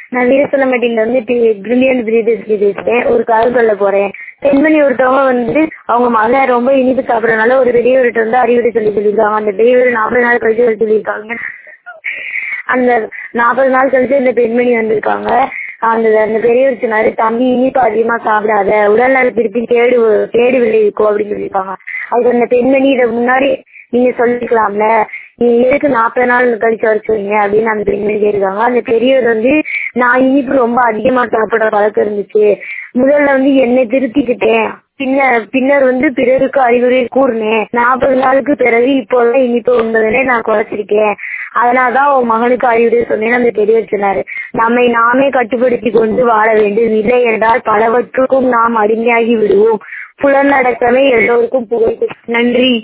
நான் வீரசலமேட்டில வந்து பிரில்லியன்ட் பிரீடர்ஸ்க்கு பேசுறேன். ஒரு கதை சொல்ல போறேன். பெண்மணி ஒருத்தவங்க வந்து அவங்க மகன் ரொம்ப இனிப்பு சாப்பிடறதுனால ஒரு பெரியவர்கிட்ட வந்து அறிவுரை சொல்லியிருக்காங்க. அந்த பெரியவர் 40 நாள் கழிச்சு சொல்லியிருக்காங்க. அந்த 40 நாள் கழிச்சு இந்த பெண்மணி வந்திருக்காங்க. அந்த பெரியவர் சொன்னாரு, தம்பி இனிப்பு அதிகமா சாப்பிடாத, உடல் நலத்திற்கு கேடு விளைவிக்கும் அப்படின்னு சொல்லியிருக்காங்க. அதுக்கு அந்த பெண்மணி இதை முன்னாடி நீங்க சொல்லிக்கலாம்ல, நீங்க எதுக்கு 40 நாள் கழிச்சு வர சொல்றீங்க அப்படின்னு அந்த பெண்மணி கேட்டிருக்காங்க. அந்த பெரியவர் வந்து, நான் இனிப்பு ரொம்ப அதிகமா சாப்பிடுற பழக்கம் இருந்துச்சு, முதல்ல வந்து என்னை திருத்திக்கிட்டேன், பின்னர் வந்து பிறருக்கு அறிவுரை கூறினேன், 40 நாளுக்கு பிறகு இப்போதான் இனிப்பு உண்பதனை நான் குறைச்சிருக்கேன், அதனாலதான் உன் மகனுக்கு அறிவுரை சொன்னேன்னு அந்த பெரியவர் சொன்னாரு. நம்மை நாமே கட்டுப்படுத்தி கொண்டு வாழ வேண்டும், இல்லை என்றால் பலவற்றுக்கும் நாம் அடிமையாகி விடுவோம். புலனடக்கமே எல்லோருக்கும் புகழ். நன்றி.